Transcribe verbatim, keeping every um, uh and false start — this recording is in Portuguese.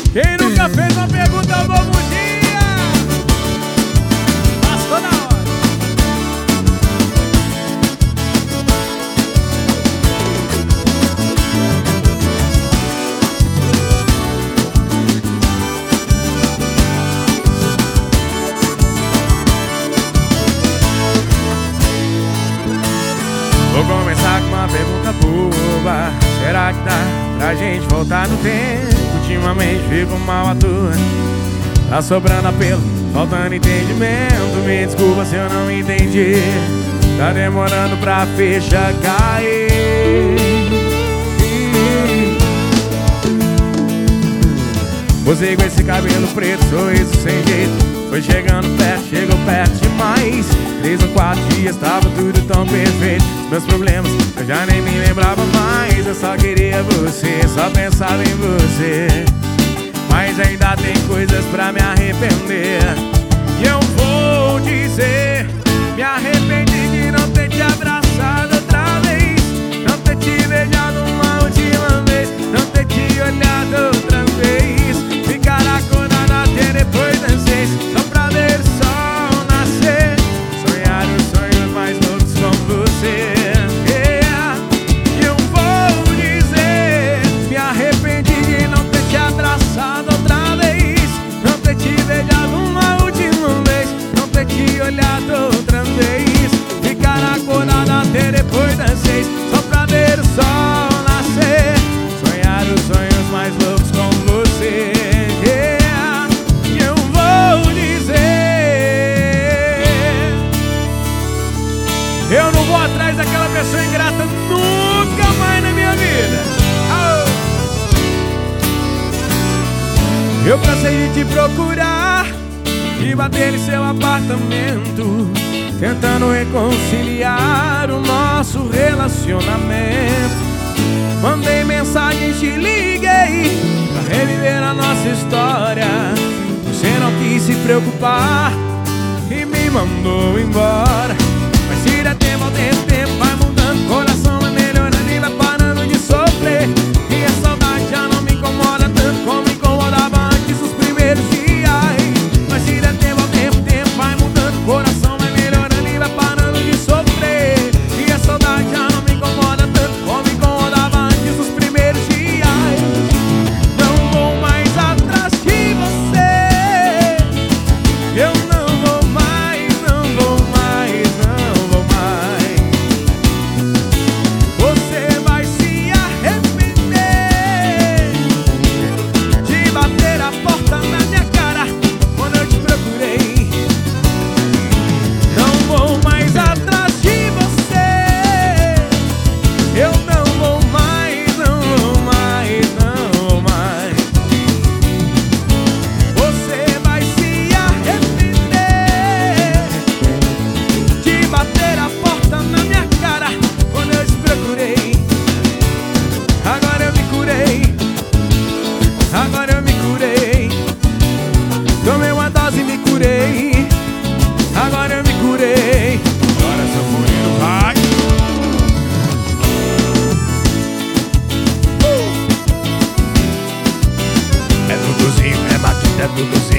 Quem nunca fez uma pergunta ao novo dia? Passou na hora. Vou começar com uma pergunta boba. Será que dá pra gente voltar no tempo? Ultimamente fico mal à toa, tá sobrando apelo, faltando entendimento. Me desculpa se eu não entendi, tá demorando pra ficha cair. Você com esse cabelo preto, sorriso sem jeito, foi chegando perto, chegou perto demais. Três ou quatro dias tava tudo tão perfeito. Meus problemas eu já nem me lembrava mais. Eu só queria você, só pensava em você. Mas ainda tem coisas pra me arrepender. E eu vou dizer, me arrependi de não ter te abraçado outra vez, não ter te beijado uma última vez, não ter te olhado outra vez, ficar acordado até depois das seis, só pra ver o sol nascer, sonhar os sonhos mais loucos com você. Yeah. E eu vou dizer, me arrependi de não ter te abraçado outra vez, não ter te beijado uma última vez, não ter te olhado outra vez, ficar acordado até depois das seis, só pra ver o sol nascer, sonhar os sonhos mais loucos com você. Yeah. E eu vou dizer, eu não vou atrás daquela pessoa ingrata nunca mais na minha vida. Oh. Eu cansei de te procurar e bater em seu apartamento, tentando reconciliar o nosso relacionamento. Mandei mensagem, te liguei pra reviver a nossa história. Você não quis se preocupar e me mandou embora. Mas se der tempo ao tempo, tempo vai mudando, coração vai melhorando e vai parando de sofrer. E a saudade já não me incomoda tanto como me incomodava antes dos primeiros dias. Mas se der tempo ao tempo, tempo vai mudando, coração vai melhorando e vai parando de sofrer. E a saudade já não me incomoda tanto como me incomodava antes dos primeiros dias. Não vou mais atrás de você, eu não vou mais, não vou mais, não vou mais. Você vai se arrepender de bater a porta na minha cara quando eu te procurei. Não vou mais atrás de você, eu não vou mais, não vou mais, não vou mais. Você vai se arrepender de bater a porta na minha cara quando eu te procurei. Agora eu me curei, agora eu me curei. Tomei uma dose e me curei, agora eu me curei. Agora seu furido vai. Uh! É Duduzinho, é Maquita, é Duduzinho.